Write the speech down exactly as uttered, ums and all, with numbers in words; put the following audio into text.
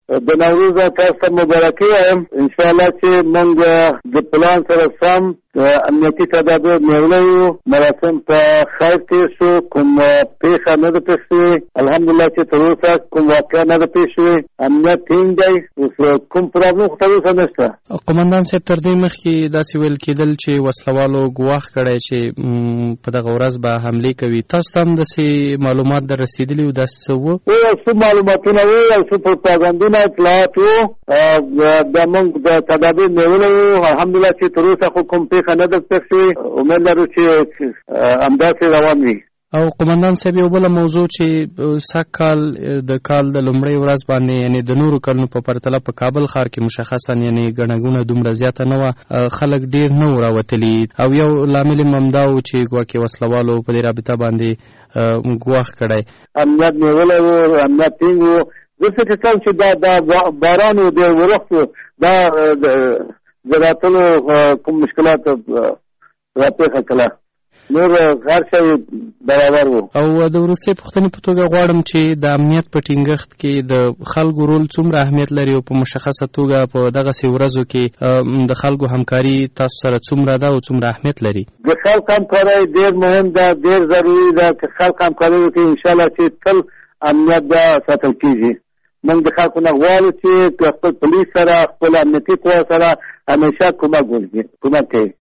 د نوروز تاسو ته مبارکي وایم. انشاءالله چې موږ د پلان سره سم امنیتي تدابیر نیولي یو. مراسم په خیر تېر شو. کوم پېښه نه ده پېښ شوې. الحمدلله چې تر اوسه کوم واقعه نه ده پېښ شوې. امنیت ټینګ دی. اوس کوم پرابلم خو تر اوسه نشته. قومندان صاحب تر دې مخکې داسې ویل کېدل چې وسلوالو ګواښ کړی چې په دغه ورځ به حملې کوي. تاسو ته هم داسې معلومات در رسېدلي وو؟ داسې څه وو؟ یو څه معلوماتونه وو، یو څه پروپاګانډونه اطلاعات وو. دا موږ د تدابیر نیولي وو. الحمدلله چې تر اوسه خو کوم پېښه نه ده پېښ شوې. امید لرو چې همداسې روان وي. او قومندان صاحب یو بله موضوع چې سږ کال د کال د لومړۍ ورځ باندې یعنې د نورو کلونو په پرتله په کابل ښار کې مشخصا یعنې ګڼه ګوڼه دومره زیاته نه وه، خلک ډېر نه وو راوتلي، او یو لامل یې همدا و چې ګواکې وسلوالو په دې رابطه باندې ګواښ کړی. امنیت نیولی و، امنیت ټینګ و. زه فکر کوم چې دا دا باران و ډېر ورښت و، دا د راتلو کوم مشکلات راپېښه کړه. نور هر شی برابر وو. او د وروستۍ پوښتنې په توګه غواړم چې د امنیت په ټینګښت کې د خلکو رول څومره اهمیت لري او په مشخصه توګه په دغسې ورځو کې د خلکو همکاري تاسو سره څومره ده او څومره اهمیت لري؟ د خلکو همکاري ډېر مهم ده، ډېر ضروري ده. که خلک همکاري وکړي انشاءالله چې تل امنیت به ساتل کېږي. موږ د خلکو نه غواړو چې خپل پولیس سره، خپل امنیتي قوا سره همیشه کومک وکړي.